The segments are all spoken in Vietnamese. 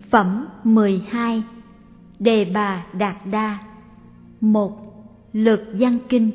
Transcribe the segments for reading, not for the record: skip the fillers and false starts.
Phẩm 12. Đề Bà Đạt Đa. 1. Lược văn kinh.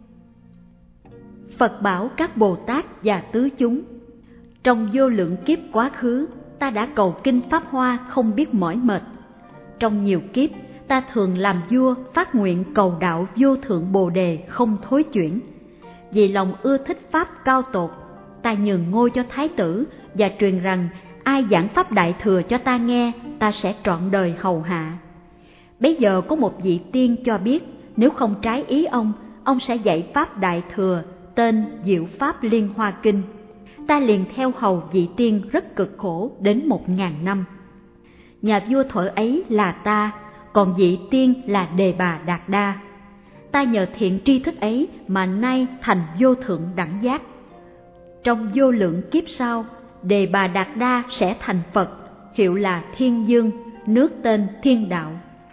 Phật bảo các Bồ Tát và tứ chúng: trong vô lượng kiếp quá khứ, ta đã cầu kinh Pháp Hoa không biết mỏi mệt. Trong nhiều kiếp, ta thường làm vua phát nguyện cầu đạo vô thượng Bồ Đề không thối chuyển. Vì lòng ưa thích Pháp cao tột, ta nhường ngôi cho Thái tử và truyền rằng ai giảng Pháp Đại Thừa cho ta nghe, ta sẽ trọn đời hầu hạ. Bấy giờ có một vị tiên cho biết, nếu không trái ý ông sẽ dạy Pháp Đại Thừa, tên Diệu Pháp Liên Hoa Kinh. Ta liền theo hầu vị tiên rất cực khổ đến 1000 năm. Nhà vua thuở ấy là ta, còn vị tiên là Đề Bà Đạt Đa. Ta nhờ thiện tri thức ấy mà nay thành vô thượng đẳng giác. Trong vô lượng kiếp sau, Đề Bà Đạt Đa sẽ thành Phật, hiệu là Thiên Dương, nước tên Thiên Đạo.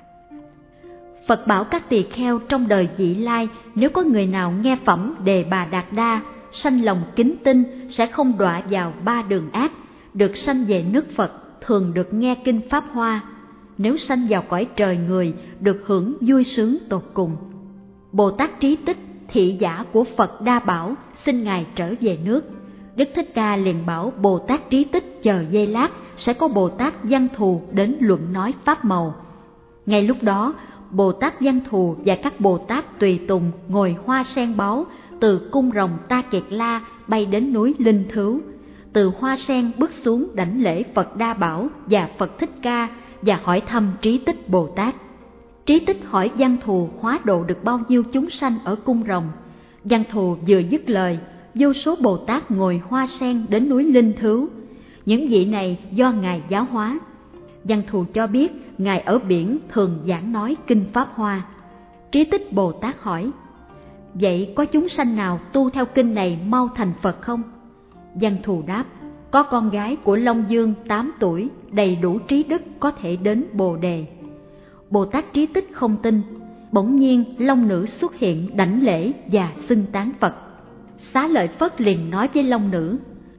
Phật bảo các tỳ kheo trong đời vị lai, nếu có người nào nghe phẩm Đề Bà Đạt Đa, sanh lòng kính tin, sẽ không đọa vào 3 đường ác, được sanh về nước Phật, thường được nghe kinh Pháp Hoa. Nếu sanh vào cõi trời người, được hưởng vui sướng tột cùng. Bồ Tát Trí Tích, thị giả của Phật Đa Bảo, xin Ngài trở về nước. Đức Thích Ca liền bảo Bồ Tát Trí Tích chờ giây lát, sẽ có Bồ Tát Văn Thù đến luận nói pháp màu. Ngay lúc đó, Bồ Tát Văn Thù và các Bồ Tát tùy tùng ngồi hoa sen báu, từ cung rồng Ta Kiệt La bay đến núi Linh Thứu. Từ hoa sen bước xuống đảnh lễ Phật Đa Bảo và Phật Thích Ca và hỏi thăm Trí Tích Bồ Tát. Trí Tích hỏi Văn Thù hóa độ được bao nhiêu chúng sanh ở cung rồng. Văn Thù vừa dứt lời, vô số Bồ Tát ngồi hoa sen đến núi Linh Thứu. Những vị này do Ngài giáo hóa. Văn Thù cho biết Ngài ở biển thường giảng nói kinh Pháp Hoa. Trí Tích Bồ Tát hỏi: vậy có chúng sanh nào tu theo kinh này mau thành Phật không? Văn Thù đáp: có con gái của Long Dương 8 tuổi, đầy đủ trí đức, có thể đến Bồ Đề. Bồ Tát Trí Tích không tin. Bỗng nhiên Long Nữ xuất hiện đảnh lễ và xưng tán Phật. Xá Lợi Phất liền nói với Long Nữ: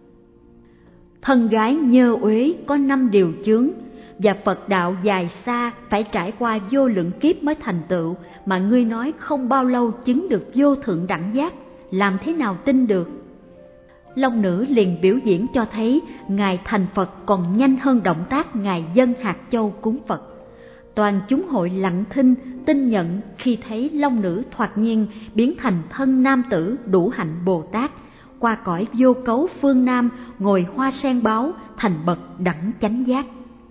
thân gái nhơ uế có 5 điều chướng, và Phật đạo dài xa, phải trải qua vô lượng kiếp mới thành tựu, mà ngươi nói không bao lâu chứng được vô thượng đẳng giác, làm thế nào tin được? Long Nữ liền biểu diễn cho thấy Ngài thành Phật còn nhanh hơn động tác Ngài dâng hạt châu cúng Phật. Toàn chúng hội lặng thinh, tin nhận khi thấy Long Nữ thoạt nhiên biến thành thân nam tử đủ hạnh Bồ Tát, qua cõi vô cấu phương Nam, ngồi hoa sen báu, thành bậc đẳng chánh giác.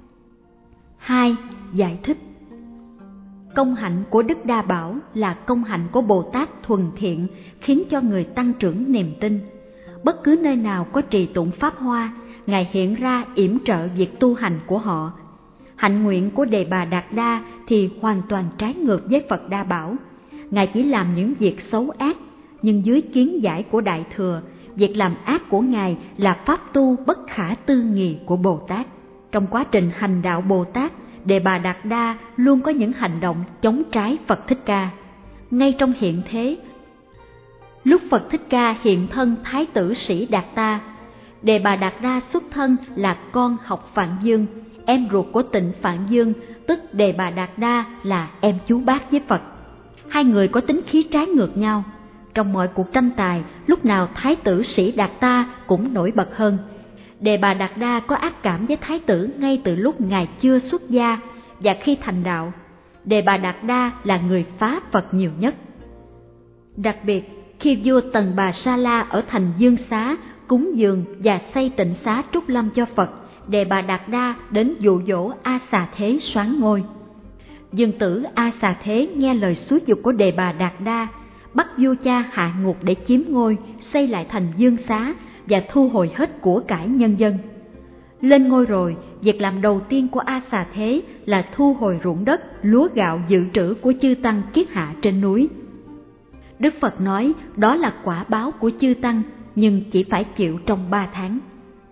2. Giải thích. Công hạnh của Đức Đa Bảo là công hạnh của Bồ Tát thuần thiện, khiến cho người tăng trưởng niềm tin. Bất cứ nơi nào có trì tụng Pháp Hoa, Ngài hiện ra yểm trợ việc tu hành của họ. Hạnh nguyện của Đề Bà Đạt Đa thì hoàn toàn trái ngược với Phật Đa Bảo. Ngài chỉ làm những việc xấu ác, nhưng dưới kiến giải của Đại Thừa, việc làm ác của Ngài là pháp tu bất khả tư nghị của Bồ Tát. Trong quá trình hành đạo Bồ Tát, Đề Bà Đạt Đa luôn có những hành động chống trái Phật Thích Ca. Ngay trong hiện thế, lúc Phật Thích Ca hiện thân Thái tử Sĩ Đạt Ta, Đề Bà Đạt Đa xuất thân là con Học Phạn Dương, em ruột của Tịnh Phạn Dương, tức Đề Bà Đạt Đa là em chú bác với Phật. Hai người có tính khí trái ngược nhau. Trong mọi cuộc tranh tài, lúc nào Thái tử Sĩ Đạt Ta cũng nổi bật hơn. Đề Bà Đạt Đa có ác cảm với Thái tử ngay từ lúc Ngài chưa xuất gia, và khi thành đạo, Đề Bà Đạt Đa là người phá Phật nhiều nhất. Đặc biệt, khi vua Tần Bà Sa La ở thành Dương Xá cúng dường và xây tịnh xá trúc lâm cho Phật, Đề Bà Đạt Đa đến dụ dỗ A Xà Thế soán ngôi. Dương tử A Xà Thế nghe lời xúi giục của Đề Bà Đạt Đa, bắt vua cha hạ ngục để chiếm ngôi, xây lại thành Dương Xá và thu hồi hết của cải nhân dân. Lên ngôi rồi, việc làm đầu tiên của A Xà Thế là thu hồi ruộng đất, lúa gạo dự trữ của chư tăng kiết hạ trên núi. Đức Phật nói đó là quả báo của chư tăng, nhưng chỉ phải chịu trong 3 tháng.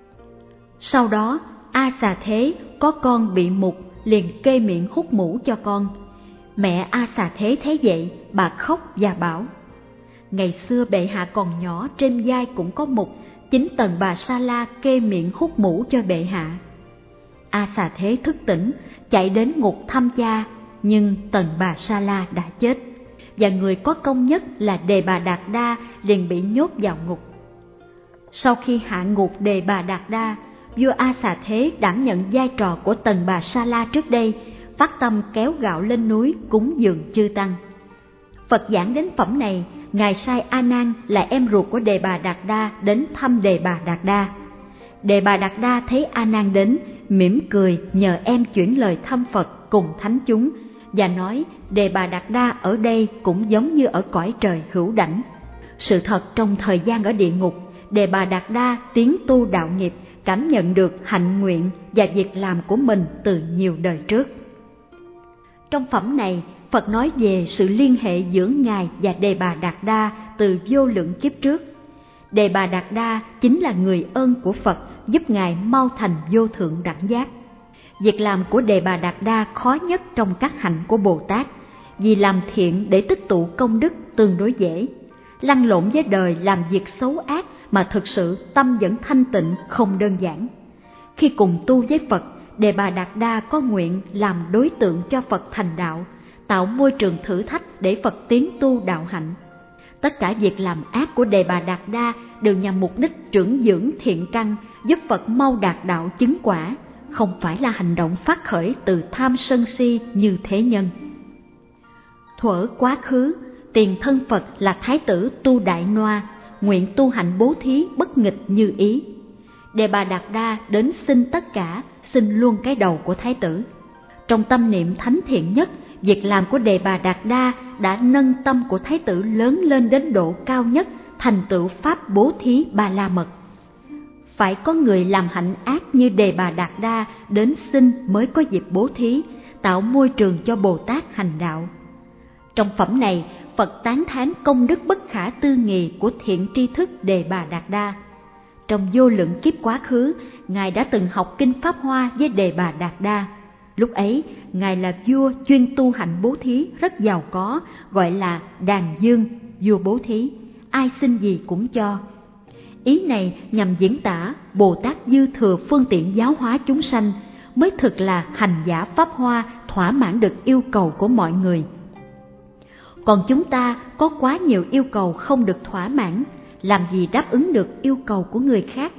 Sau đó, A Xà Thế có con bị mục, liền kê miệng hút mũ cho con. Mẹ A Xà Thế thấy vậy, bà khóc và bảo: ngày xưa bệ hạ còn nhỏ, trên vai cũng có mục, chính Tần Bà Sa La kê miệng hút mũ cho bệ hạ. A Xà Thế thức tỉnh, chạy đến ngục thăm cha, nhưng Tần Bà Sa La đã chết, và người có công nhất là Đề Bà Đạt Đa liền bị nhốt vào ngục. Sau khi hạ ngục Đề Bà Đạt Đa, vua A Xà Thế đảm nhận vai trò của Tần Bà Sa La trước đây, phát tâm kéo gạo lên núi cúng dường chư tăng. Phật giảng đến phẩm này, Ngài sai A Nan là em ruột của Đề Bà Đạt Đa đến thăm Đề Bà Đạt Đa. Đề Bà Đạt Đa thấy A Nan đến, mỉm cười nhờ em chuyển lời thăm Phật cùng thánh chúng, và nói Đề Bà Đạt Đa ở đây cũng giống như ở cõi trời hữu đảnh. Sự thật trong thời gian ở địa ngục, Đề Bà Đạt Đa tiến tu đạo nghiệp, cảm nhận được hạnh nguyện và việc làm của mình từ nhiều đời trước. Trong phẩm này, Phật nói về sự liên hệ giữa Ngài và Đề Bà Đạt Đa từ vô lượng kiếp trước. Đề Bà Đạt Đa chính là người ơn của Phật, giúp Ngài mau thành vô thượng đẳng giác. Việc làm của Đề Bà Đạt Đa khó nhất trong các hạnh của Bồ Tát, vì làm thiện để tích tụ công đức tương đối dễ. Lăn lộn với đời làm việc xấu ác mà thực sự tâm vẫn thanh tịnh không đơn giản. Khi cùng tu với Phật, Đề Bà Đạt Đa có nguyện làm đối tượng cho Phật thành đạo, tạo môi trường thử thách để Phật tiến tu đạo hạnh. Tất cả việc làm ác của Đề Bà Đạt Đa đều nhằm mục đích trưởng dưỡng thiện căn, giúp Phật mau đạt đạo chứng quả, không phải là hành động phát khởi từ tham sân si như thế nhân. Thuở quá khứ, tiền thân Phật là Thái tử Tu Đại Noa, nguyện tu hạnh bố thí bất nghịch như ý. Đề Bà Đạt Đa đến xin tất cả, xin luôn cái đầu của Thái tử. Trong tâm niệm thánh thiện nhất, việc làm của Đề Bà Đạt Đa đã nâng tâm của Thái tử lớn lên đến độ cao nhất, thành tựu pháp bố thí Ba La Mật. Phải có người làm hạnh ác như Đề Bà Đạt Đa đến xin mới có dịp bố thí, tạo môi trường cho Bồ Tát hành đạo. Trong phẩm này, Phật tán thán công đức bất khả tư nghì của thiện tri thức Đề Bà Đạt Đa. Trong vô lượng kiếp quá khứ, Ngài đã từng học kinh Pháp Hoa với Đề Bà Đạt Đa. Lúc ấy, Ngài là vua chuyên tu hạnh bố thí rất giàu có, gọi là Đàn Dương, vua bố thí, ai xin gì cũng cho. Ý này nhằm diễn tả Bồ Tát dư thừa phương tiện giáo hóa chúng sanh, mới thực là hành giả Pháp Hoa thỏa mãn được yêu cầu của mọi người. Còn chúng ta có quá nhiều yêu cầu không được thỏa mãn, làm gì đáp ứng được yêu cầu của người khác.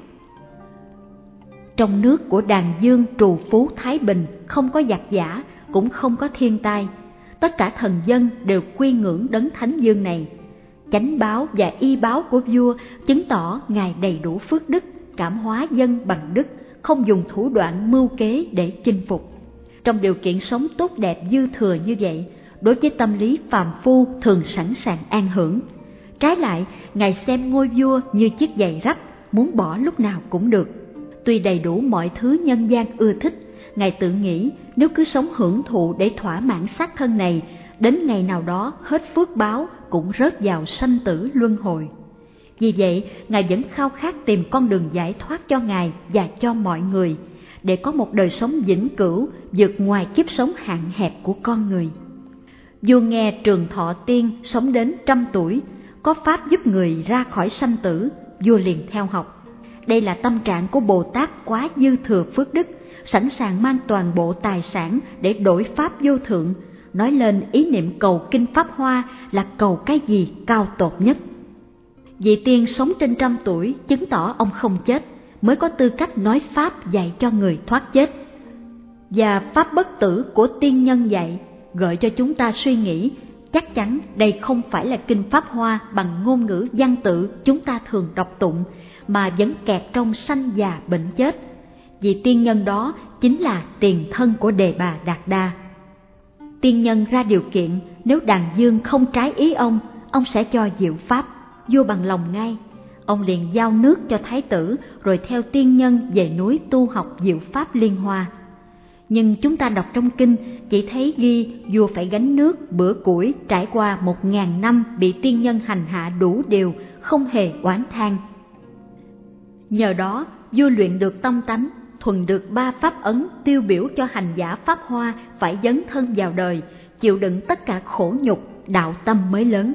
Trong nước của Đàn Dương trù phú thái bình, không có giặc giả, cũng không có thiên tai. Tất cả thần dân đều quy ngưỡng đấng Thánh Dương này. Chánh báo và y báo của vua chứng tỏ Ngài đầy đủ phước đức, cảm hóa dân bằng đức, không dùng thủ đoạn mưu kế để chinh phục. Trong điều kiện sống tốt đẹp dư thừa như vậy, đối với tâm lý phàm phu thường sẵn sàng an hưởng. Trái lại, Ngài xem ngôi vua như chiếc giày rách, muốn bỏ lúc nào cũng được. Tuy đầy đủ mọi thứ nhân gian ưa thích, Ngài tự nghĩ nếu cứ sống hưởng thụ để thỏa mãn xác thân này, đến ngày nào đó hết phước báo cũng rớt vào sanh tử luân hồi. Vì vậy, Ngài vẫn khao khát tìm con đường giải thoát cho Ngài và cho mọi người, để có một đời sống vĩnh cửu vượt ngoài kiếp sống hạn hẹp của con người. Vua nghe Trường Thọ Tiên sống đến 100 tuổi, có pháp giúp người ra khỏi sanh tử, vua liền theo học. Đây là tâm trạng của Bồ Tát quá dư thừa phước đức, sẵn sàng mang toàn bộ tài sản để đổi pháp vô thượng, nói lên ý niệm cầu kinh Pháp Hoa là cầu cái gì cao tột nhất. Vị tiên sống trên 100 tuổi chứng tỏ ông không chết, mới có tư cách nói pháp dạy cho người thoát chết. Và pháp bất tử của tiên nhân dạy gợi cho chúng ta suy nghĩ, chắc chắn đây không phải là kinh Pháp Hoa bằng ngôn ngữ văn tự chúng ta thường đọc tụng, mà vẫn kẹt trong sanh già bệnh chết. Vì tiên nhân đó chính là tiền thân của Đề Bà Đạt Đa. Tiên nhân ra điều kiện, nếu Đàn Dương không trái ý ông sẽ cho diệu pháp. Vua bằng lòng ngay, ông liền giao nước cho thái tử, rồi theo tiên nhân về núi tu học diệu pháp Liên Hoa. Nhưng chúng ta đọc trong kinh chỉ thấy ghi vua phải gánh nước, bữa củi, trải qua 1000 năm bị tiên nhân hành hạ đủ điều, không hề oán than. Nhờ đó, vua luyện được tâm tánh, thuần được 3 pháp ấn tiêu biểu cho hành giả Pháp Hoa phải dấn thân vào đời, chịu đựng tất cả khổ nhục, đạo tâm mới lớn.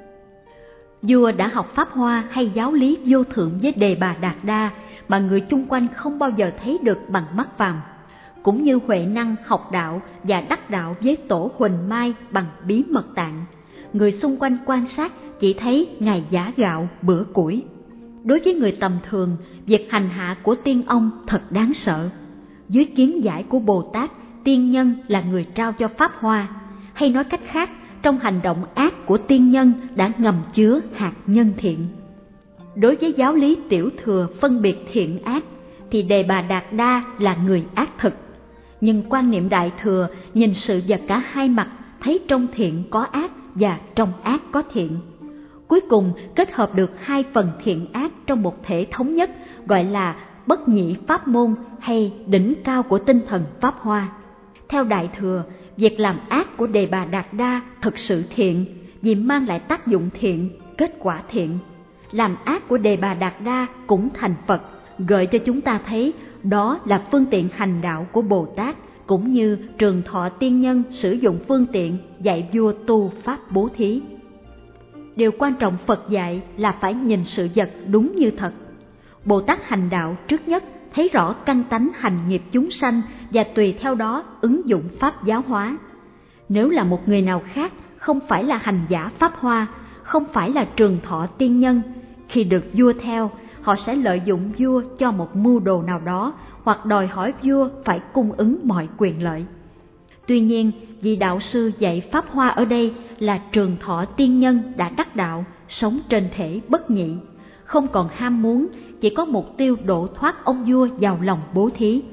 Vua đã học Pháp Hoa hay giáo lý vô thượng với Đề Bà Đạt Đa mà người chung quanh không bao giờ thấy được bằng mắt phàm. cũng như huệ năng học đạo và đắc đạo với tổ Huỳnh Mai bằng bí mật tạng. Người xung quanh quan sát chỉ thấy Ngài giã gạo bữa củi. Đối với người tầm thường, việc hành hạ của tiên ông thật đáng sợ. Dưới kiến giải của Bồ Tát, tiên nhân là người trao cho pháp hoa, hay nói cách khác, trong hành động ác của tiên nhân đã ngầm chứa hạt nhân thiện. Đối với giáo lý tiểu thừa phân biệt thiện ác, thì Đề Bà Đạt Đa là người ác thực. Nhưng quan niệm đại thừa nhìn sự vật cả hai mặt, thấy trong thiện có ác và trong ác có thiện. Cuối cùng kết hợp được hai phần thiện ác trong một thể thống nhất, gọi là bất nhị pháp môn hay đỉnh cao của tinh thần pháp hoa. Theo đại thừa, việc làm ác của Đề Bà Đạt Đa thực sự thiện vì mang lại tác dụng thiện, kết quả thiện. Làm ác của Đề Bà Đạt Đa cũng thành Phật, gợi cho chúng ta thấy đó là phương tiện hành đạo của Bồ Tát, cũng như Trường Thọ tiên nhân sử dụng phương tiện dạy vua tu pháp bố thí. Điều quan trọng Phật dạy là phải nhìn sự vật đúng như thật. Bồ Tát hành đạo trước nhất thấy rõ căn tánh hành nghiệp chúng sanh và tùy theo đó ứng dụng pháp giáo hóa. Nếu là một người nào khác, không phải là hành giả pháp hoa, không phải là Trường Thọ tiên nhân, khi được vua theo, họ sẽ lợi dụng vua cho một mưu đồ nào đó, hoặc đòi hỏi vua phải cung ứng mọi quyền lợi. Tuy nhiên, vị đạo sư dạy pháp hoa ở đây là Trường Thọ tiên nhân đã đắc đạo, sống trên thể bất nhị, không còn ham muốn, chỉ có mục tiêu độ thoát ông vua vào lòng bố thí.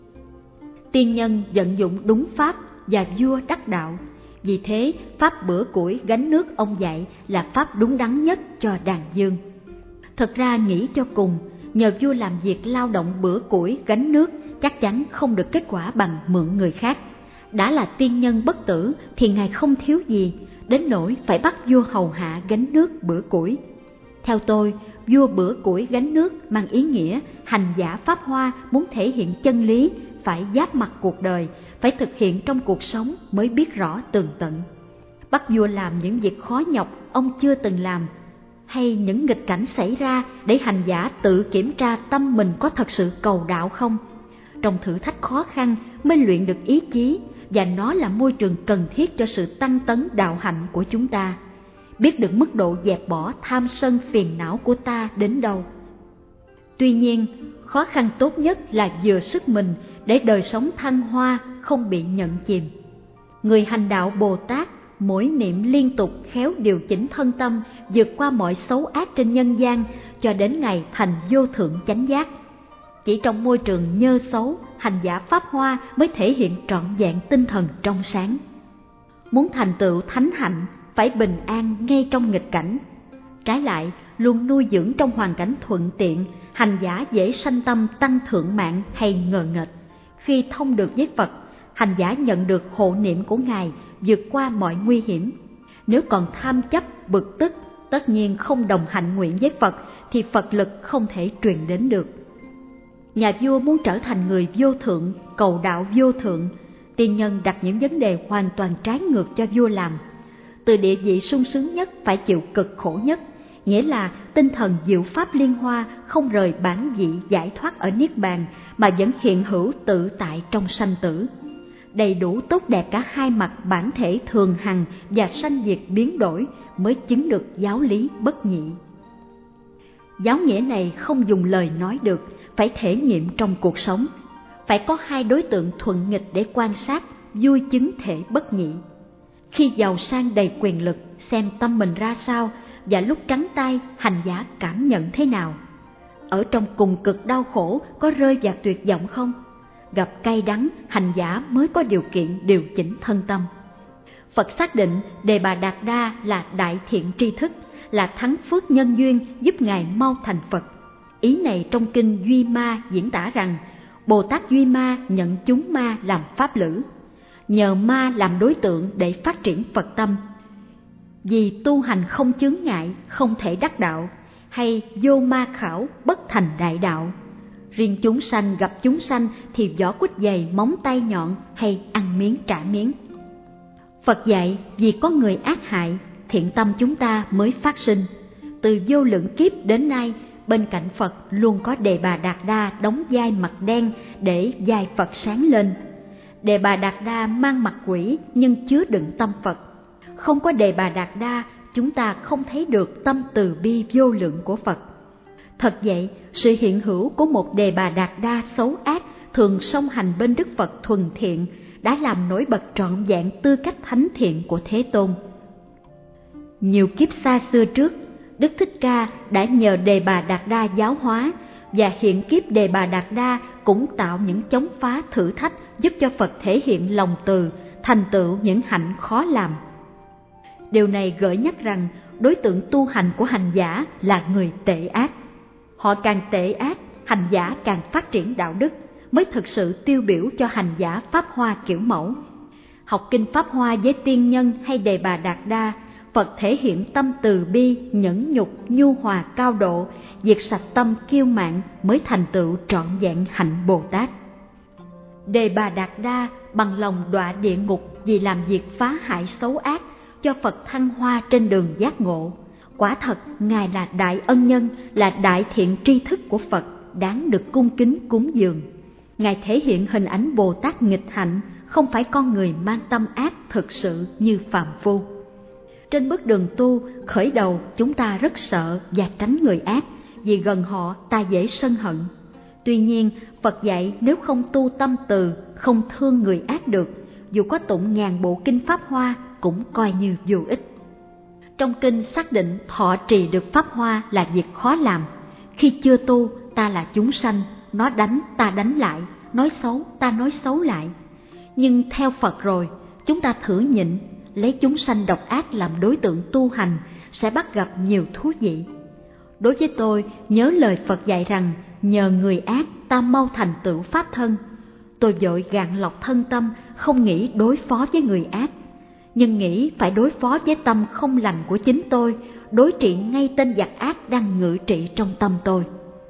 Tiên nhân vận dụng đúng pháp và vua đắc đạo, vì thế pháp bữa củi gánh nước ông dạy là pháp đúng đắn nhất cho đàn dương. Thật ra nghĩ cho cùng, nhờ vua làm việc lao động bữa củi gánh nước chắc chắn không được kết quả bằng mượn người khác. Đã là tiên nhân bất tử thì Ngài không thiếu gì, đến nỗi phải bắt vua hầu hạ gánh nước bữa củi. Theo tôi, vua bữa củi gánh nước mang ý nghĩa hành giả pháp hoa muốn thể hiện chân lý, phải giáp mặt cuộc đời, phải thực hiện trong cuộc sống mới biết rõ tường tận. Bắt vua làm những việc khó nhọc ông chưa từng làm, hay những nghịch cảnh xảy ra để hành giả tự kiểm tra tâm mình có thật sự cầu đạo không. Trong thử thách khó khăn mới luyện được ý chí, và nó là môi trường cần thiết cho sự tăng tấn đạo hạnh của chúng ta. Biết được mức độ dẹp bỏ tham sân phiền não của ta đến đâu. Tuy nhiên, khó khăn tốt nhất là vừa sức mình để đời sống thăng hoa, không bị nhận chìm. Người hành đạo Bồ Tát mỗi niệm liên tục khéo điều chỉnh thân tâm, vượt qua mọi xấu ác trên nhân gian cho đến ngày thành vô thượng chánh giác. Chỉ trong môi trường nhơ xấu, hành giả pháp hoa mới thể hiện trọn vẹn tinh thần trong sáng. Muốn thành tựu thánh hạnh, phải bình an ngay trong nghịch cảnh. Trái lại, luôn nuôi dưỡng trong hoàn cảnh thuận tiện, hành giả dễ sanh tâm tăng thượng mạng hay ngờ nghệch. Khi thông được với Phật, hành giả nhận được hộ niệm của Ngài, vượt qua mọi nguy hiểm. Nếu còn tham chấp, bực tức, tất nhiên không đồng hạnh nguyện với Phật, thì Phật lực không thể truyền đến được. Nhà vua muốn trở thành người vô thượng, cầu đạo vô thượng, tiên nhân đặt những vấn đề hoàn toàn trái ngược cho vua làm. Từ địa vị sung sướng nhất phải chịu cực khổ nhất, nghĩa là tinh thần diệu pháp liên hoa không rời bản vị giải thoát ở Niết Bàn, mà vẫn hiện hữu tự tại trong sanh tử. Đầy đủ tốt đẹp cả hai mặt bản thể thường hằng và sanh diệt biến đổi mới chứng được giáo lý bất nhị. Giáo nghĩa này không dùng lời nói được, phải thể nghiệm trong cuộc sống. Phải có hai đối tượng thuận nghịch để quan sát, vui chứng thể bất nhị. Khi giàu sang đầy quyền lực, xem tâm mình ra sao, và lúc trắng tay, hành giả cảm nhận thế nào. Ở trong cùng cực đau khổ, có rơi vào tuyệt vọng không? Gặp cay đắng, hành giả mới có điều kiện điều chỉnh thân tâm. Phật xác định Đề Bà Đạt Đa là đại thiện tri thức, là thắng phước nhân duyên giúp Ngài mau thành Phật. Ý này trong kinh Duy Ma diễn tả rằng, Bồ Tát Duy Ma nhận chúng ma làm pháp lữ, nhờ ma làm đối tượng để phát triển Phật tâm. Vì tu hành không chướng ngại, không thể đắc đạo, hay vô ma khảo bất thành đại đạo. Riêng chúng sanh gặp chúng sanh thì vỏ quýt dày, móng tay nhọn, hay ăn miếng trả miếng. Phật dạy vì có người ác hại, thiện tâm chúng ta mới phát sinh. Từ vô lượng kiếp đến nay, bên cạnh Phật luôn có Đề Bà Đạt Đa đóng vai mặt đen để vai Phật sáng lên. Đề Bà Đạt Đa mang mặt quỷ nhưng chứa đựng tâm Phật. Không có Đề Bà Đạt Đa, chúng ta không thấy được tâm từ bi vô lượng của Phật. Thật vậy, sự hiện hữu của một Đề Bà Đạt Đa xấu ác thường song hành bên Đức Phật thuần thiện đã làm nổi bật trọn vẹn tư cách thánh thiện của Thế Tôn. Nhiều kiếp xa xưa trước, Đức Thích Ca đã nhờ Đề Bà Đạt Đa giáo hóa, và hiện kiếp Đề Bà Đạt Đa cũng tạo những chống phá thử thách giúp cho Phật thể hiện lòng từ, thành tựu những hạnh khó làm. Điều này gợi nhắc rằng đối tượng tu hành của hành giả là người tệ ác. Họ càng tệ ác, hành giả càng phát triển đạo đức, mới thực sự tiêu biểu cho hành giả Pháp Hoa kiểu mẫu. Học kinh Pháp Hoa với tiên nhân hay Đề Bà Đạt Đa, Phật thể hiện tâm từ bi, nhẫn nhục, nhu hòa cao độ, diệt sạch tâm kiêu mạn mới thành tựu trọn vẹn hạnh Bồ Tát. Đề Bà Đạt Đa bằng lòng đọa địa ngục vì làm việc phá hại xấu ác, cho Phật thăng hoa trên đường giác ngộ. Quả thật, Ngài là đại ân nhân, là đại thiện tri thức của Phật, đáng được cung kính cúng dường. Ngài thể hiện hình ảnh Bồ Tát nghịch hạnh, không phải con người mang tâm ác thực sự như phàm phu. Trên bước đường tu, khởi đầu chúng ta rất sợ và tránh người ác, vì gần họ ta dễ sân hận. Tuy nhiên, Phật dạy nếu không tu tâm từ, không thương người ác được, dù có tụng ngàn bộ kinh Pháp Hoa cũng coi như vô ích. Trong kinh xác định thọ trì được Pháp Hoa là việc khó làm. Khi chưa tu, ta là chúng sanh, nó đánh ta đánh lại, nói xấu ta nói xấu lại. Nhưng theo Phật rồi, chúng ta thử nhịn, lấy chúng sanh độc ác làm đối tượng tu hành sẽ bắt gặp nhiều thú vị. Đối với tôi, nhớ lời Phật dạy rằng nhờ người ác ta mau thành tựu pháp thân. Tôi vội gạn lọc thân tâm, không nghĩ đối phó với người ác, nhưng nghĩ phải đối phó với tâm không lành của chính tôi, đối trị ngay tên giặc ác đang ngự trị trong tâm tôi.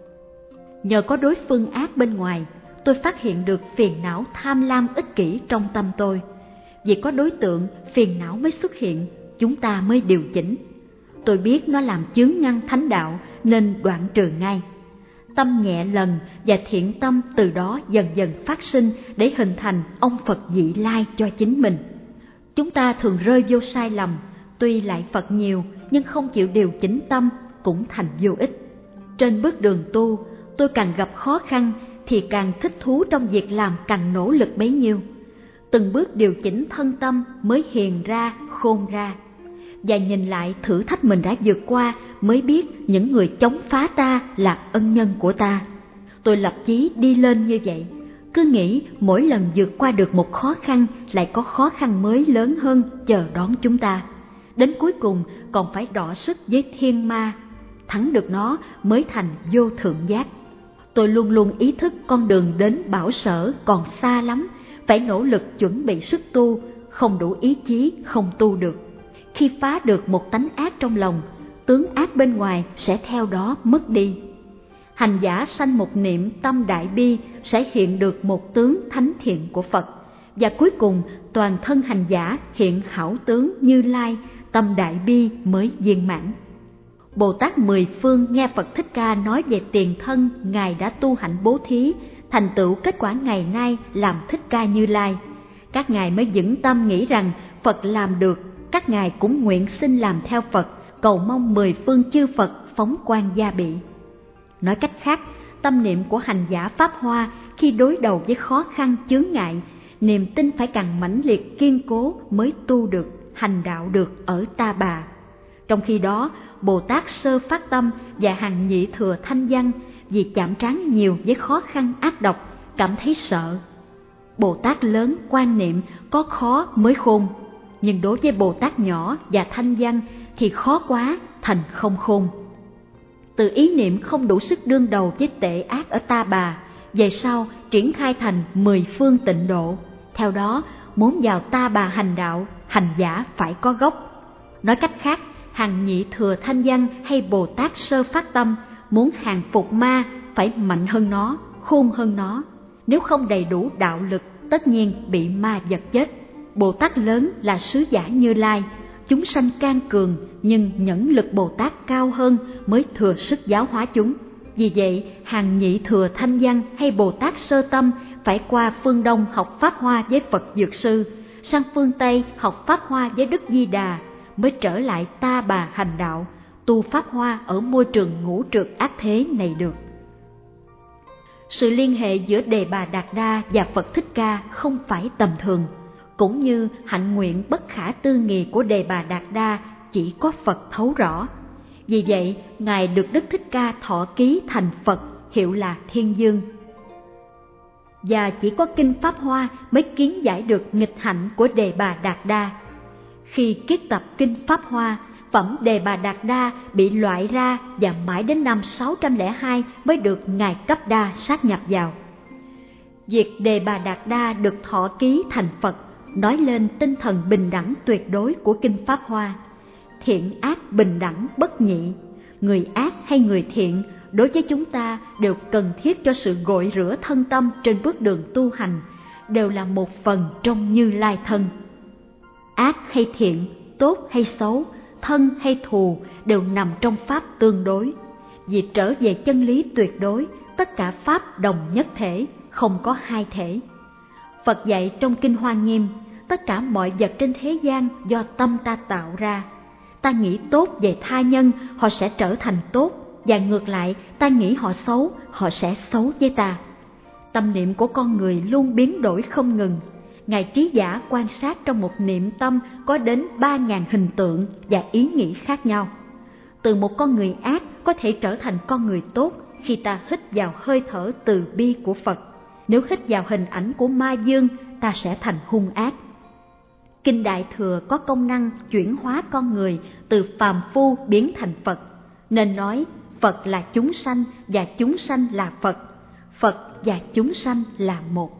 Nhờ có đối phương ác bên ngoài, tôi phát hiện được phiền não tham lam ích kỷ trong tâm tôi. Vì có đối tượng, phiền não mới xuất hiện, chúng ta mới điều chỉnh. Tôi biết nó làm chướng ngăn thánh đạo nên đoạn trừ ngay. Tâm nhẹ lần và thiện tâm từ đó dần dần phát sinh để hình thành ông Phật vị lai cho chính mình. Chúng ta thường rơi vô sai lầm, tuy lại Phật nhiều nhưng không chịu điều chỉnh tâm cũng thành vô ích. Trên bước đường tu, tôi càng gặp khó khăn thì càng thích thú trong việc làm càng nỗ lực bấy nhiêu. Từng bước điều chỉnh thân tâm mới hiền ra, khôn ra. Và nhìn lại thử thách mình đã vượt qua mới biết những người chống phá ta là ân nhân của ta. Tôi lập chí đi lên như vậy, cứ nghĩ mỗi lần vượt qua được một khó khăn lại có khó khăn mới lớn hơn chờ đón chúng ta. Đến cuối cùng còn phải đọ sức với thiên ma, thắng được nó mới thành vô thượng giác. Tôi luôn luôn ý thức con đường đến bảo sở còn xa lắm, phải nỗ lực chuẩn bị sức tu, không đủ ý chí không tu được. Khi phá được một tánh ác trong lòng, tướng ác bên ngoài sẽ theo đó mất đi. Hành giả sanh một niệm tâm đại bi sẽ hiện được một tướng thánh thiện của Phật, và cuối cùng toàn thân hành giả hiện hảo tướng Như Lai, tâm đại bi mới viên mãn. Bồ Tát Mười Phương nghe Phật Thích Ca nói về tiền thân Ngài đã tu hạnh bố thí, thành tựu kết quả ngày nay làm Thích Ca Như Lai. Các ngài mới vững tâm nghĩ rằng Phật làm được, các ngài cũng nguyện xin làm theo Phật, cầu mong mười phương chư Phật phóng quang gia bị. Nói cách khác, tâm niệm của hành giả Pháp Hoa khi đối đầu với khó khăn chướng ngại, niềm tin phải càng mãnh liệt kiên cố mới tu được, hành đạo được ở Ta Bà. Trong khi đó, Bồ Tát Sơ Phát Tâm và Hằng Nhị Thừa Thanh Văn vì chạm trán nhiều với khó khăn ác độc, cảm thấy sợ. Bồ Tát lớn quan niệm có khó mới khôn, nhưng đối với Bồ Tát nhỏ và Thanh Văn thì khó quá thành không khôn. Từ ý niệm không đủ sức đương đầu với tệ ác ở Ta Bà, về sau triển khai thành 10 phương tịnh độ. Theo đó, muốn vào Ta Bà hành đạo, hành giả phải có gốc. Nói cách khác, Hằng Nhị Thừa Thanh Văn hay Bồ Tát Sơ Phát Tâm muốn hàng phục ma phải mạnh hơn nó, khôn hơn nó. Nếu không đầy đủ đạo lực, tất nhiên bị ma vật chết. Bồ Tát lớn là sứ giả Như Lai, chúng sanh can cường nhưng nhẫn lực Bồ Tát cao hơn mới thừa sức giáo hóa chúng. Vì vậy, hàng nhị thừa thanh văn hay Bồ Tát sơ tâm phải qua phương Đông học Pháp Hoa với Phật Dược Sư, sang phương Tây học Pháp Hoa với Đức Di Đà, mới trở lại Ta Bà hành đạo, tu Pháp Hoa ở môi trường ngũ trượt ác thế này được. Sự liên hệ giữa Đề Bà Đạt Đa và Phật Thích Ca không phải tầm thường, cũng như hạnh nguyện bất khả tư nghị của Đề Bà Đạt Đa chỉ có Phật thấu rõ. Vì vậy, Ngài được Đức Thích Ca thọ ký thành Phật, hiệu là Thiên Dương. Và chỉ có Kinh Pháp Hoa mới kiến giải được nghịch hạnh của Đề Bà Đạt Đa. Khi kiết tập Kinh Pháp Hoa, phẩm Đề Bà Đạt Đa bị loại ra và mãi đến năm 602 mới được Ngài Cấp Đa sát nhập vào. Việc Đề Bà Đạt Đa được thọ ký thành Phật nói lên tinh thần bình đẳng tuyệt đối của Kinh Pháp Hoa. Thiện ác bình đẳng bất nhị, người ác hay người thiện đối với chúng ta đều cần thiết cho sự gội rửa thân tâm trên bước đường tu hành, đều là một phần trong Như Lai thân. Ác hay thiện, tốt hay xấu, thân hay thù đều nằm trong pháp tương đối. Vì trở về chân lý tuyệt đối, tất cả pháp đồng nhất thể, không có hai thể. Phật dạy trong Kinh Hoa Nghiêm, tất cả mọi vật trên thế gian do tâm ta tạo ra. Ta nghĩ tốt về tha nhân, họ sẽ trở thành tốt, và ngược lại, ta nghĩ họ xấu, họ sẽ xấu với ta. Tâm niệm của con người luôn biến đổi không ngừng. Ngài Trí Giả quan sát trong một niệm tâm có đến 3.000 hình tượng và ý nghĩ khác nhau. Từ một con người ác có thể trở thành con người tốt khi ta hít vào hơi thở từ bi của Phật. Nếu hít vào hình ảnh của ma dương, ta sẽ thành hung ác. Kinh Đại Thừa có công năng chuyển hóa con người từ phàm phu biến thành Phật, nên nói Phật là chúng sanh và chúng sanh là Phật, Phật và chúng sanh là một.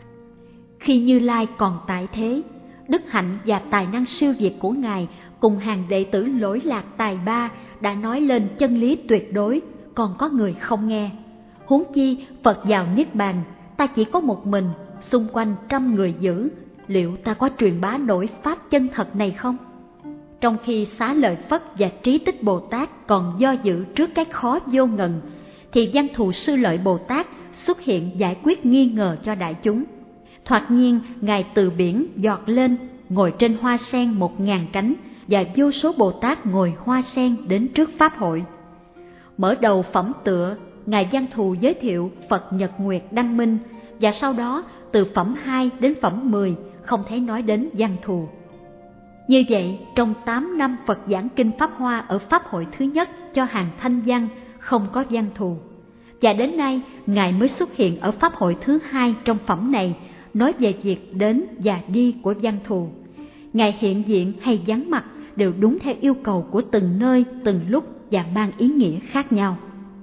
Khi Như Lai còn tại thế, đức hạnh và tài năng siêu việt của Ngài cùng hàng đệ tử lỗi lạc tài ba đã nói lên chân lý tuyệt đối, còn có người không nghe. Huống chi Phật vào Niết Bàn, ta chỉ có một mình, xung quanh 100 người giữ, liệu ta có truyền bá nổi pháp chân thật này không? Trong khi Xá Lợi Phất và Trí Tích Bồ Tát còn do dự trước cái khó vô ngần, thì Văn Thù Sư Lợi Bồ Tát xuất hiện giải quyết nghi ngờ cho đại chúng. Thoạt nhiên, Ngài từ biển giọt lên, ngồi trên hoa sen 1000 cánh, và vô số Bồ Tát ngồi hoa sen đến trước Pháp hội. Mở đầu phẩm tựa, Ngài Văn Thù giới thiệu Phật Nhật Nguyệt Đăng Minh, và sau đó từ phẩm 2 đến phẩm 10 không thấy nói đến Văn Thù. Như vậy, trong 8 năm Phật giảng Kinh Pháp Hoa ở Pháp hội thứ nhất cho hàng thanh văn không có Văn Thù. Và đến nay, Ngài mới xuất hiện ở Pháp hội thứ 2 trong phẩm này, nói về việc đến và đi của Văn Thù. Ngài hiện diện hay vắng mặt đều đúng theo yêu cầu của từng nơi, từng lúc và mang ý nghĩa khác nhau.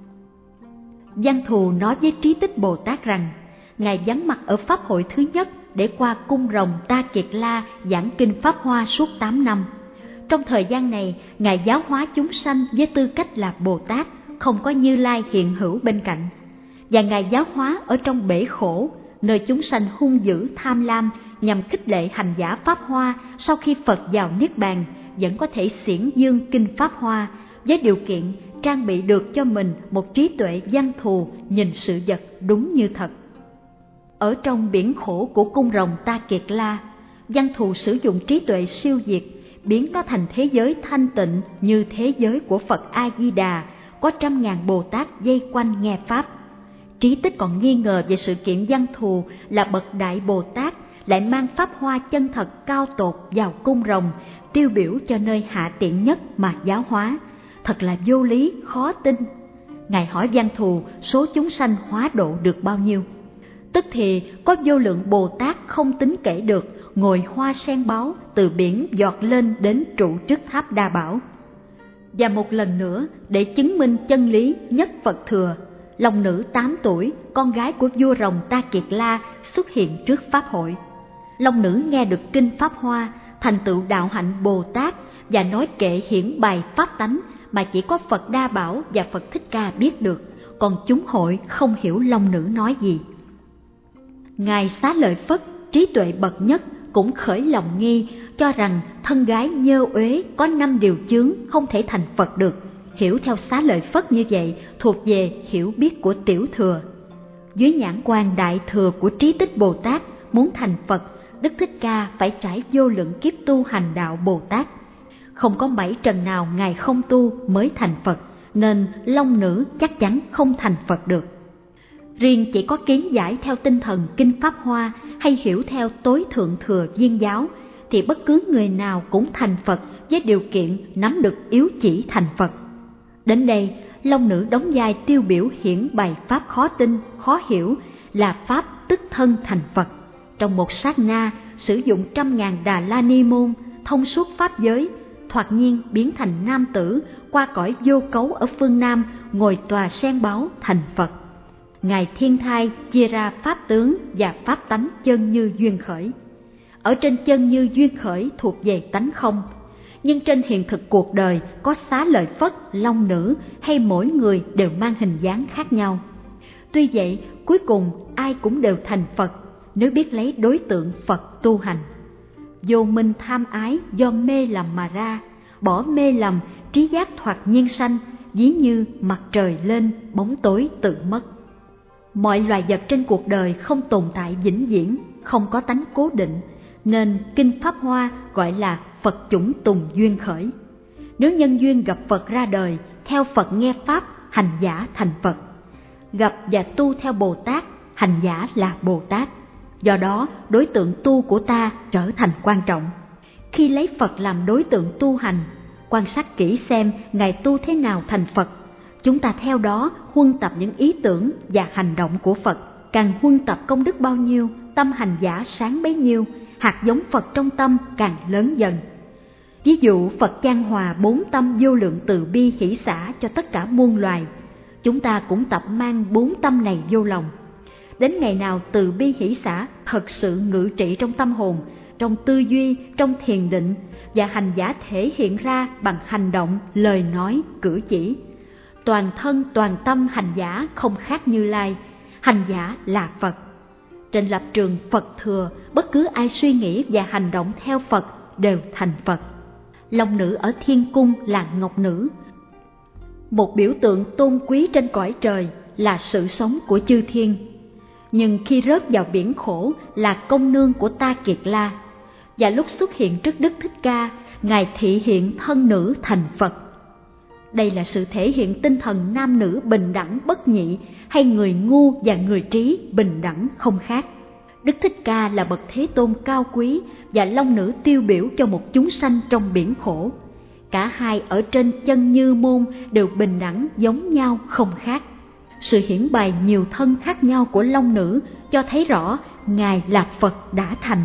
Văn Thù nói với Trí Tích Bồ Tát rằng, Ngài vắng mặt ở Pháp hội thứ nhất để qua cung rồng Ta Kiệt La giảng Kinh Pháp Hoa suốt 8 năm. Trong thời gian này, Ngài giáo hóa chúng sanh với tư cách là Bồ Tát, không có Như Lai hiện hữu bên cạnh. Và Ngài giáo hóa ở trong bể khổ, nơi chúng sanh hung dữ tham lam, nhằm khích lệ hành giả Pháp Hoa sau khi Phật vào Niết Bàn vẫn có thể xiển dương Kinh Pháp Hoa, với điều kiện trang bị được cho mình một trí tuệ văn thù nhìn sự vật đúng như thật. Ở trong biển khổ của cung rồng Ta Kiệt La, Văn Thù sử dụng trí tuệ siêu việt, biến nó thành thế giới thanh tịnh như thế giới của Phật A-di-đà, có 100.000 Bồ Tát dây quanh nghe Pháp. Trí Tích còn nghi ngờ về sự kiện Văn Thù là bậc Đại Bồ Tát, lại mang Pháp Hoa chân thật cao tột vào cung rồng, tiêu biểu cho nơi hạ tiện nhất mà giáo hóa. Thật là vô lý, khó tin. Ngài hỏi Văn Thù số chúng sanh hóa độ được bao nhiêu. Tức thì có vô lượng Bồ Tát không tính kể được, ngồi hoa sen báu từ biển giọt lên đến trụ trước tháp Đa Bảo. Và một lần nữa, để chứng minh chân lý nhất Phật thừa, long nữ 8 tuổi, con gái của vua rồng Ta Kiệt La xuất hiện trước Pháp hội. Long nữ nghe được Kinh Pháp Hoa, thành tựu đạo hạnh Bồ Tát và nói kệ hiển bày pháp tánh mà chỉ có Phật Đa Bảo và Phật Thích Ca biết được, còn chúng hội không hiểu long nữ nói gì. Ngài Xá Lợi Phất, trí tuệ bậc nhất, cũng khởi lòng nghi, cho rằng thân gái nhơ uế có 5 điều chướng không thể thành Phật được. hiểu theo Xá Lợi Phất như vậy thuộc về hiểu biết của Tiểu Thừa. Dưới nhãn quan Đại Thừa của Trí Tích Bồ Tát, muốn thành Phật, Đức Thích Ca phải trải vô lượng kiếp tu hành đạo Bồ Tát. Không có mảy trần nào Ngài không tu mới thành Phật, nên Long Nữ chắc chắn không thành Phật được. Riêng chỉ có kiến giải theo tinh thần Kinh Pháp Hoa hay hiểu theo tối thượng thừa Viên giáo, thì bất cứ người nào cũng thành Phật với điều kiện nắm được yếu chỉ thành Phật. Đến đây, Long Nữ đóng vai tiêu biểu hiển bày pháp khó tin, khó hiểu là pháp tức thân thành Phật. Trong một sát na, sử dụng 100.000 Đà La Ni môn, thông suốt pháp giới, thoạt nhiên biến thành nam tử, qua cõi vô cấu ở phương Nam, ngồi tòa sen báo thành Phật. Ngài Thiên Thai chia ra pháp tướng và pháp tánh chân như duyên khởi. Ở trên chân như duyên khởi thuộc về tánh không, nhưng trên hiện thực cuộc đời có Xá Lợi Phất, Long Nữ hay mỗi người đều mang hình dáng khác nhau. Tuy vậy, cuối cùng ai cũng đều thành Phật nếu biết lấy đối tượng Phật tu hành. Vô minh tham ái do mê lầm mà ra, bỏ mê lầm trí giác thoạt nhiên sanh, ví như mặt trời lên bóng tối tự mất. Mọi loài vật trên cuộc đời không tồn tại vĩnh viễn, không có tánh cố định, nên Kinh Pháp Hoa gọi là Phật chủng tùng duyên khởi. Nếu nhân duyên gặp Phật ra đời, theo Phật nghe Pháp, hành giả thành Phật. Gặp và tu theo Bồ Tát, hành giả là Bồ Tát. Do đó, đối tượng tu của ta trở thành quan trọng. Khi lấy Phật làm đối tượng tu hành, quan sát kỹ xem Ngài tu thế nào thành Phật. Chúng ta theo đó huân tập những ý tưởng và hành động của Phật. Càng huân tập công đức bao nhiêu, tâm hành giả sáng bấy nhiêu, hạt giống Phật trong tâm càng lớn dần. Ví dụ Phật chan hòa 4 tâm vô lượng từ bi hỷ xả cho tất cả muôn loài. Chúng ta cũng tập mang 4 tâm này vô lòng. Đến ngày nào từ bi hỷ xả thật sự ngự trị trong tâm hồn, trong tư duy, trong thiền định, và hành giả thể hiện ra bằng hành động, lời nói, cử chỉ. Toàn thân toàn tâm hành giả không khác Như Lai, hành giả là Phật. Trên lập trường Phật thừa, bất cứ ai suy nghĩ và hành động theo Phật đều thành Phật. Long Nữ ở Thiên Cung là Ngọc Nữ, một biểu tượng tôn quý trên cõi trời, là sự sống của chư thiên. Nhưng khi rớt vào biển khổ là công nương của Ta Kiệt La, và lúc xuất hiện trước Đức Thích Ca, Ngài thị hiện thân nữ thành Phật. Đây là sự thể hiện tinh thần nam nữ bình đẳng bất nhị, hay người ngu và người trí bình đẳng không khác. Đức Thích Ca là bậc Thế Tôn cao quý, và Long Nữ tiêu biểu cho một chúng sanh trong biển khổ. Cả hai ở trên chân như môn đều bình đẳng giống nhau không khác. Sự hiển bày nhiều thân khác nhau của Long Nữ cho thấy rõ Ngài là Phật đã thành.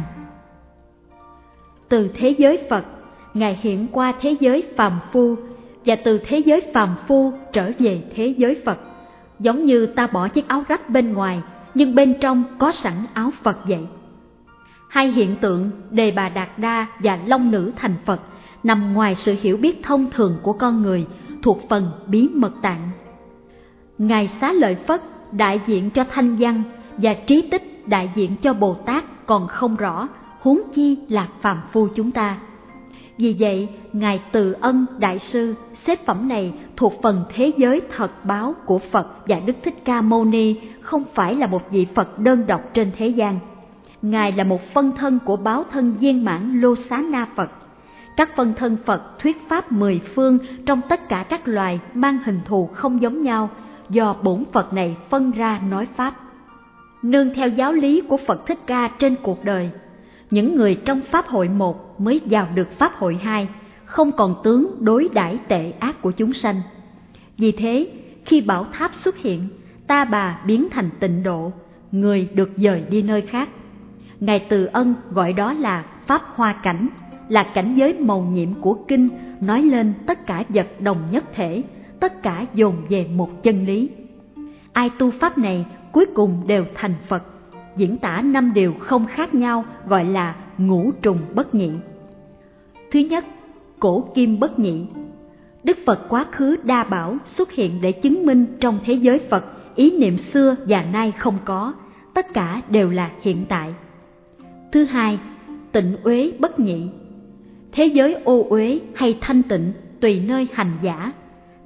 Từ thế giới Phật, Ngài hiện qua thế giới phàm phu, và từ thế giới phàm phu trở về thế giới Phật. Giống như ta bỏ chiếc áo rách bên ngoài, nhưng bên trong có sẵn áo Phật vậy. Hai hiện tượng Đề Bà Đạt Đa và Long Nữ thành Phật nằm ngoài sự hiểu biết thông thường của con người, thuộc phần bí mật tạng. Ngài Xá Lợi Phất đại diện cho thanh văn, và Trí Tích đại diện cho Bồ Tát còn không rõ, huống chi là phàm phu chúng ta. Vì vậy, Ngài Từ Ân Đại Sư xếp phẩm này thuộc phần thế giới thật báo của Phật và Đức Thích Ca Mâu Ni, không phải là một vị Phật đơn độc trên thế gian. Ngài là một phân thân của báo thân viên mãn Lô Xá Na Phật. Các phân thân Phật thuyết pháp 10 phương trong tất cả các loài mang hình thù không giống nhau, do bổn Phật này phân ra nói pháp. Nương theo giáo lý của Phật Thích Ca trên cuộc đời, những người trong Pháp hội 1 mới vào được Pháp hội 2, không còn tướng đối đãi tệ ác của chúng sanh. Vì thế, khi bảo tháp xuất hiện, Ta Bà biến thành Tịnh Độ, người được dời đi nơi khác. Ngài Từ Ân gọi đó là Pháp Hoa Cảnh, là cảnh giới mầu nhiệm của kinh, nói lên tất cả vật đồng nhất thể, tất cả dồn về một chân lý. Ai tu pháp này cuối cùng đều thành Phật. Diễn tả 5 điều không khác nhau, gọi là ngũ trùng bất nhị. Thứ nhất, cổ kim bất nhị. Đức Phật quá khứ đa bảo xuất hiện để chứng minh trong thế giới Phật, ý niệm xưa và nay không có, tất cả đều là hiện tại. Thứ hai, tịnh uế bất nhị. Thế giới ô uế hay thanh tịnh tùy nơi hành giả.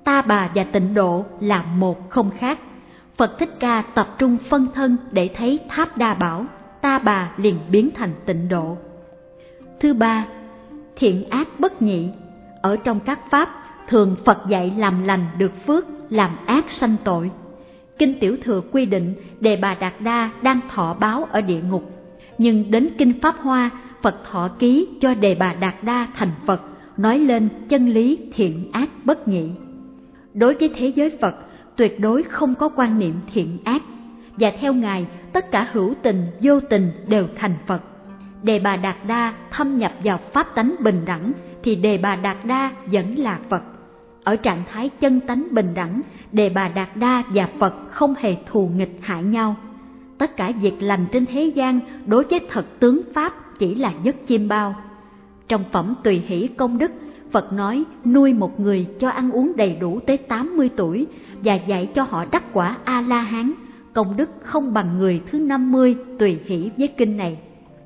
ta bà và tịnh độ là một không khác. Phật Thích Ca tập trung phân thân để thấy Tháp Đa Bảo, ta bà liền biến thành tịnh độ. Thứ ba, thiện ác bất nhị. Ở trong các pháp, thường Phật dạy làm lành được phước, làm ác sanh tội. Kinh Tiểu Thừa quy định Đề Bà Đạt Đa đang thọ báo ở địa ngục, nhưng đến Kinh Pháp Hoa, Phật thọ ký cho Đề Bà Đạt Đa thành Phật, nói lên chân lý thiện ác bất nhị. Đối với thế giới Phật, tuyệt đối không có quan niệm thiện ác, và theo Ngài, tất cả hữu tình, vô tình đều thành Phật. Đề Bà Đạt Đa thâm nhập vào pháp tánh bình đẳng, thì Đề Bà Đạt Đa vẫn là Phật. Ở trạng thái chân tánh bình đẳng, Đề Bà Đạt Đa và Phật không hề thù nghịch hại nhau. Tất cả việc lành trên thế gian đối với thật tướng Pháp chỉ là giấc chiêm bao. Trong phẩm Tùy Hỷ Công Đức, Phật nói nuôi một người cho ăn uống đầy đủ tới 80 tuổi và dạy cho họ đắc quả A-la-hán, công đức không bằng người thứ 50 tùy hỷ với kinh này.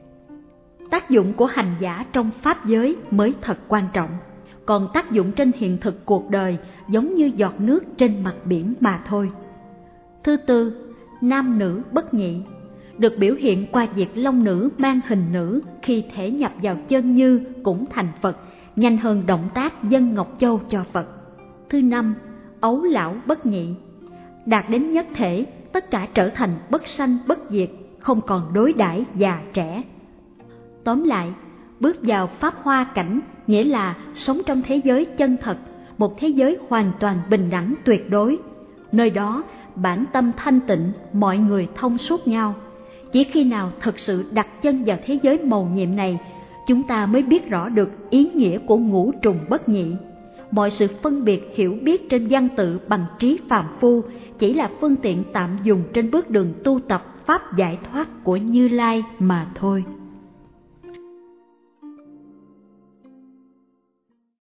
Tác dụng của hành giả trong pháp giới mới thật quan trọng, còn tác dụng trên hiện thực cuộc đời giống như giọt nước trên mặt biển mà thôi. Thứ tư, nam nữ bất nhị, được biểu hiện qua việc long nữ mang hình nữ khi thể nhập vào chân như cũng thành Phật, nhanh hơn động tác dâng ngọc châu cho Phật. Thứ năm, ấu lão bất nhị, đạt đến nhất thể, tất cả trở thành bất sanh bất diệt, không còn đối đãi già trẻ. Tóm lại, bước vào pháp hoa cảnh nghĩa là sống trong thế giới chân thật, một thế giới hoàn toàn bình đẳng tuyệt đối. Nơi đó, bản tâm thanh tịnh, mọi người thông suốt nhau. Chỉ khi nào thực sự đặt chân vào thế giới mầu nhiệm này, chúng ta mới biết rõ được ý nghĩa của ngũ trùng bất nhị. Mọi sự phân biệt hiểu biết trên văn tự bằng trí phàm phu chỉ là phương tiện tạm dùng trên bước đường tu tập pháp giải thoát của Như Lai mà thôi.